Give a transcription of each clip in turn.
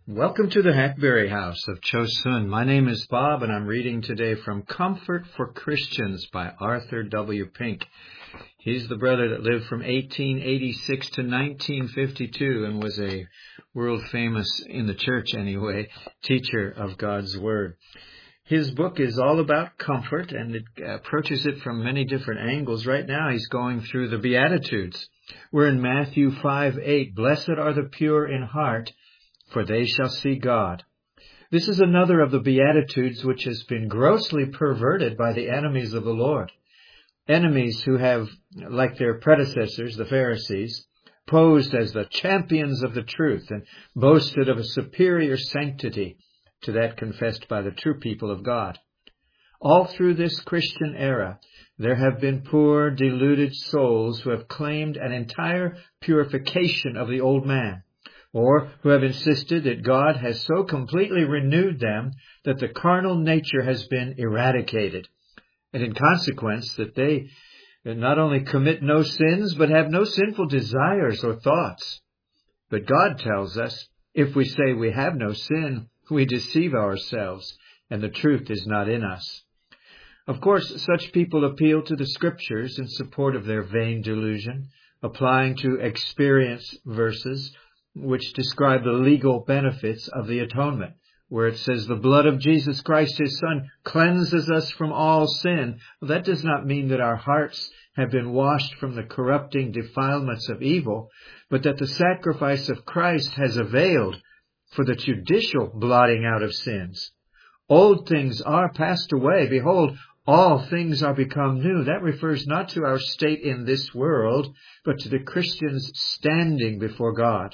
Welcome to the Hackberry House of Chosun. My name is Bob, and I'm reading today from Comfort for Christians by Arthur W. Pink. He's the brother that lived from 1886 to 1952 and was a world famous, in the church anyway, teacher of God's Word. His book is all about comfort, and it approaches it from many different angles. Right now he's going through the Beatitudes. We're in Matthew 5:8. Blessed are the pure in heart, for they shall see God. This is another of the Beatitudes which has been grossly perverted by the enemies of the Lord. Enemies who have, like their predecessors, the Pharisees, posed as the champions of the truth and boasted of a superior sanctity to that confessed by the true people of God. All through this Christian era, there have been poor, deluded souls who have claimed an entire purification of the old man, or who have insisted that God has so completely renewed them that the carnal nature has been eradicated, and in consequence that they not only commit no sins, but have no sinful desires or thoughts. But God tells us, if we say we have no sin, we deceive ourselves, and the truth is not in us. Of course, such people appeal to the Scriptures in support of their vain delusion, applying to experience verses which describe the legal benefits of the atonement, where it says the blood of Jesus Christ, His Son, cleanses us from all sin. Well, that does not mean that our hearts have been washed from the corrupting defilements of evil, but that the sacrifice of Christ has availed for the judicial blotting out of sins. Old things are passed away. Behold, all things are become new. That refers not to our state in this world, but to the Christian's standing before God.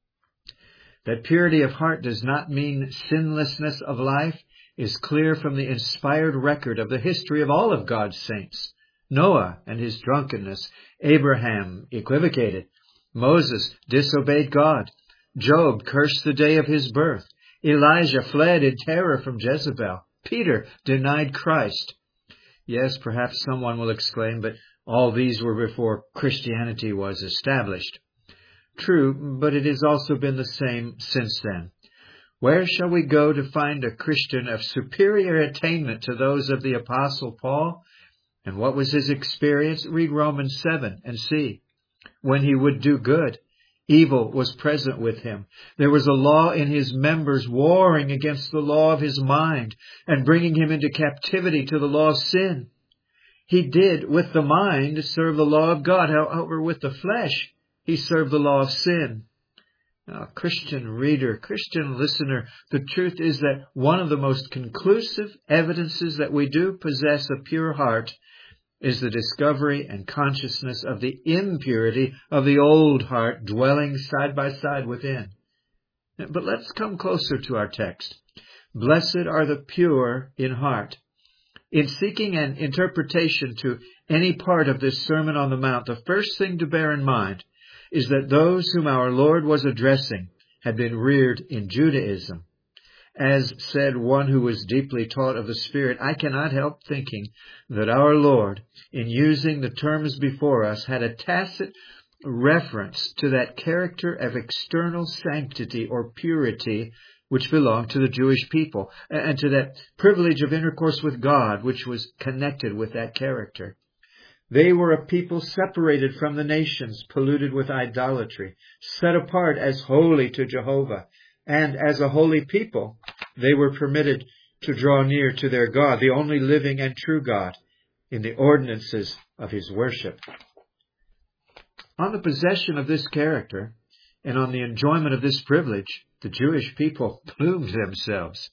That purity of heart does not mean sinlessness of life is clear from the inspired record of the history of all of God's saints. Noah and his drunkenness, Abraham equivocated, Moses disobeyed God, Job cursed the day of his birth, Elijah fled in terror from Jezebel, Peter denied Christ. Yes, perhaps someone will exclaim, but all these were before Christianity was established. True, but it has also been the same since then. Where shall we go to find a Christian of superior attainment to those of the Apostle Paul? And what was his experience? Read Romans 7 and see. When he would do good, evil was present with him. There was a law in his members warring against the law of his mind and bringing him into captivity to the law of sin. He did, with the mind, serve the law of God. However, with the flesh, he served the law of sin. Now, Christian reader, Christian listener, the truth is that one of the most conclusive evidences that we do possess a pure heart is the discovery and consciousness of the impurity of the old heart dwelling side by side within. But let's come closer to our text. Blessed are the pure in heart. In seeking an interpretation to any part of this Sermon on the Mount, the first thing to bear in mind is that those whom our Lord was addressing had been reared in Judaism. As said one who was deeply taught of the Spirit, I cannot help thinking that our Lord, in using the terms before us, had a tacit reference to that character of external sanctity or purity which belonged to the Jewish people, and to that privilege of intercourse with God which was connected with that character. They were a people separated from the nations, polluted with idolatry, set apart as holy to Jehovah. And as a holy people, they were permitted to draw near to their God, the only living and true God, in the ordinances of His worship. On the possession of this character and on the enjoyment of this privilege, the Jewish people plumed themselves.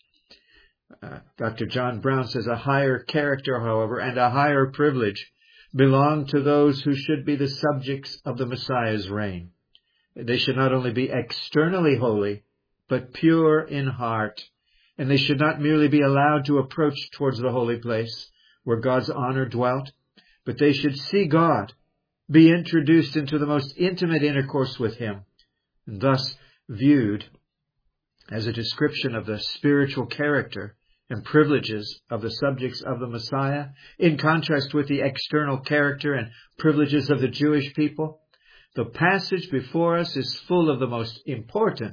Dr. John Brown says a higher character, however, and a higher privilege belong to those who should be the subjects of the Messiah's reign. They should not only be externally holy, but pure in heart. And they should not merely be allowed to approach towards the holy place where God's honor dwelt, but they should see God, be introduced into the most intimate intercourse with Him, and thus viewed as a description of the spiritual character and privileges of the subjects of the Messiah, in contrast with the external character and privileges of the Jewish people. The passage before us is full of the most important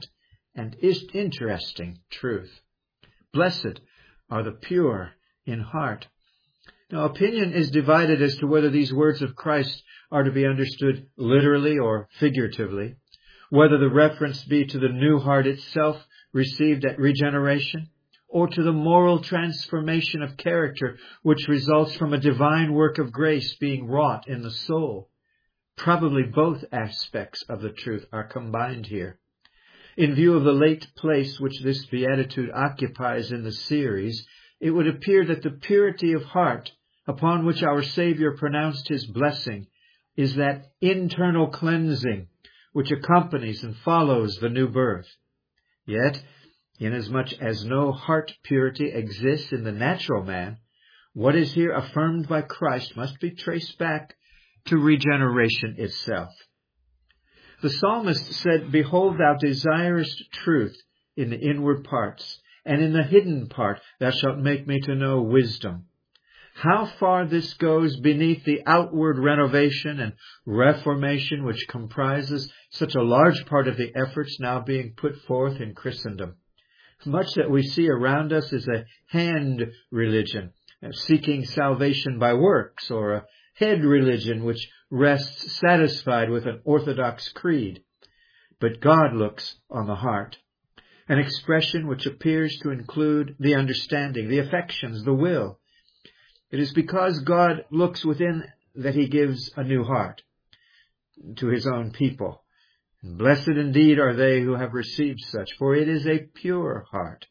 and interesting truth. Blessed are the pure in heart. Now, opinion is divided as to whether these words of Christ are to be understood literally or figuratively, whether the reference be to the new heart itself received at regeneration, or to the moral transformation of character which results from a divine work of grace being wrought in the soul. Probably both aspects of the truth are combined here. In view of the late place which this beatitude occupies in the series, it would appear that the purity of heart upon which our Savior pronounced his blessing is that internal cleansing which accompanies and follows the new birth. Yet, inasmuch as no heart purity exists in the natural man, what is here affirmed by Christ must be traced back to regeneration itself. The psalmist said, "Behold, thou desirest truth in the inward parts, and in the hidden part thou shalt make me to know wisdom." How far this goes beneath the outward renovation and reformation which comprises such a large part of the efforts now being put forth in Christendom. Much that we see around us is a hand religion, seeking salvation by works, or a head religion which rests satisfied with an orthodox creed. But God looks on the heart, an expression which appears to include the understanding, the affections, the will. It is because God looks within that he gives a new heart to his own people. And blessed indeed are they who have received such, for it is a pure heart.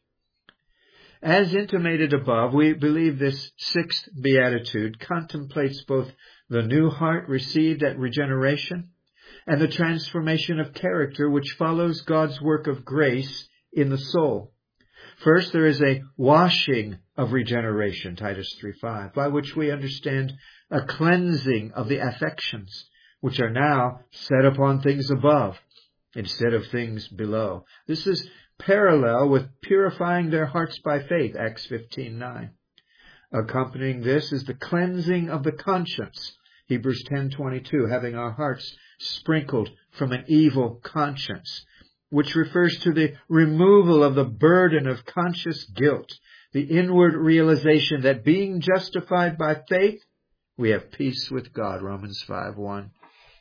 As intimated above, we believe this sixth beatitude contemplates both the new heart received at regeneration and the transformation of character which follows God's work of grace in the soul. First, there is a washing of regeneration, Titus 3:5, by which we understand a cleansing of the affections, which are now set upon things above instead of things below. This is parallel with purifying their hearts by faith, Acts 15:9. Accompanying this is the cleansing of the conscience, Hebrews 10:22, having our hearts sprinkled from an evil conscience, which refers to the removal of the burden of conscious guilt, the inward realization that being justified by faith, we have peace with God, Romans 5:1.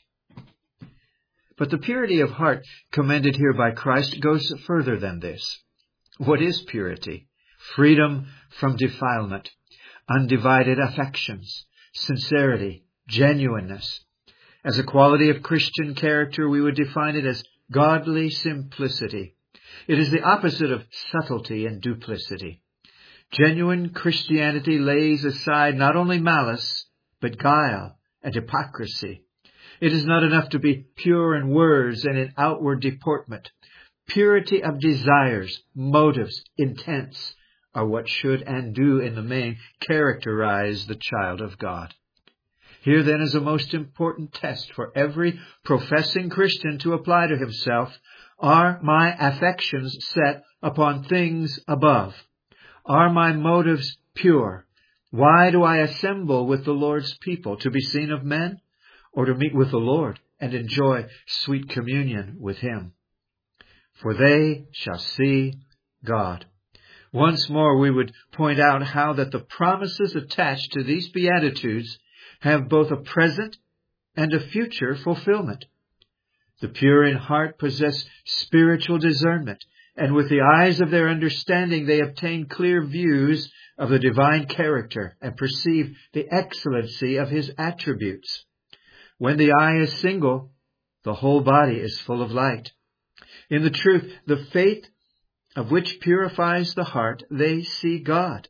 But the purity of heart commended here by Christ goes further than this. What is purity? Freedom from defilement, undivided affections, sincerity, genuineness. As a quality of Christian character, we would define it as godly simplicity. It is the opposite of subtlety and duplicity. Genuine Christianity lays aside not only malice, but guile and hypocrisy. It is not enough to be pure in words and in outward deportment. Purity of desires, motives, intents are what should and do in the main characterize the child of God. Here then is a most important test for every professing Christian to apply to himself. Are my affections set upon things above? Are my motives pure? Why do I assemble with the Lord's people? To be seen of men, or to meet with the Lord and enjoy sweet communion with him? For they shall see God. Once more we would point out how that the promises attached to these Beatitudes have both a present and a future fulfillment. The pure in heart possess spiritual discernment, and with the eyes of their understanding they obtain clear views of the divine character and perceive the excellency of his attributes. When the eye is single, the whole body is full of light. In the truth, the faith of which purifies the heart, they see God.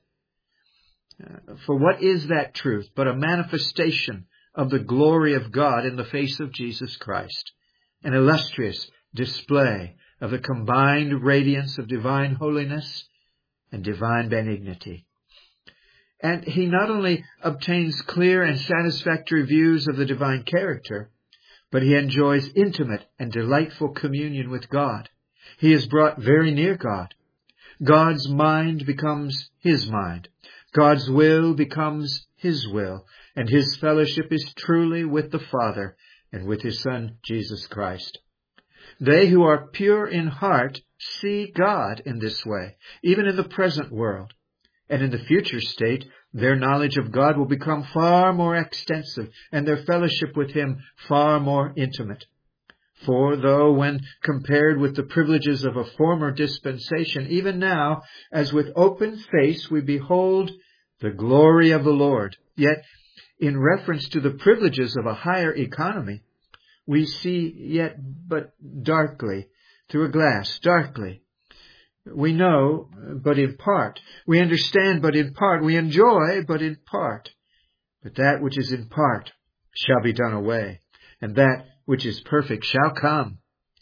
For what is that truth but a manifestation of the glory of God in the face of Jesus Christ, an illustrious display of the combined radiance of divine holiness and divine benignity? And he not only obtains clear and satisfactory views of the divine character, but he enjoys intimate and delightful communion with God. He is brought very near God. God's mind becomes his mind. God's will becomes his will, and his fellowship is truly with the Father and with his Son, Jesus Christ. They who are pure in heart see God in this way, even in the present world. And in the future state, their knowledge of God will become far more extensive, and their fellowship with Him far more intimate. For though when compared with the privileges of a former dispensation, even now, as with open face we behold the glory of the Lord, yet in reference to the privileges of a higher economy, we see yet but darkly, through a glass, darkly. We know, but in part. We understand, but in part. We enjoy, but in part. But that which is in part shall be done away, and that which is perfect shall come.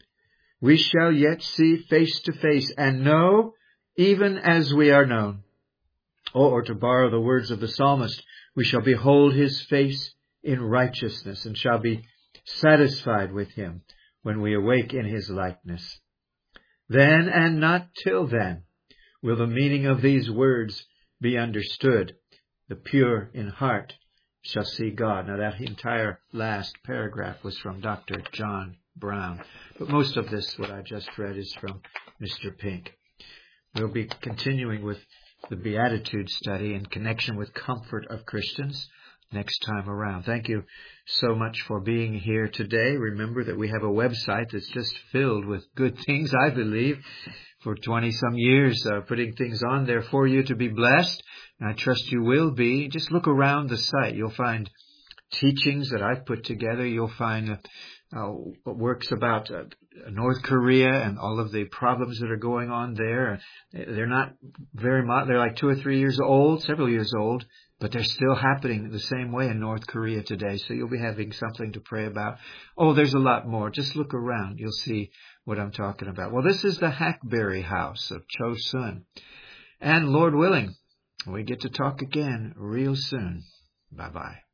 We shall yet see face to face, and know even as we are known. Or to borrow the words of the psalmist, we shall behold His face in righteousness, and shall be satisfied with Him when we awake in His likeness. Then, and not till then, will the meaning of these words be understood. The pure in heart shall see God. Now that entire last paragraph was from Dr. John Brown. But most of this, what I just read, is from Mr. Pink. We'll be continuing with the Beatitude study in connection with comfort of Christians next time around. Thank you so much for being here today. Remember that we have a website that's just filled with good things, I believe, for 20-some years, putting things on there for you to be blessed. And I trust you will be. Just look around the site. You'll find teachings that I've put together. You'll find works about North Korea and all of the problems that are going on there. They're not very much. They're like 2 or 3 years old, several years old, but they're still happening the same way in North Korea today. So you'll be having something to pray about. Oh, there's a lot more. Just look around. You'll see what I'm talking about. Well, this is the Hackberry House of Cho Sun. And Lord willing, we get to talk again real soon. Bye-bye.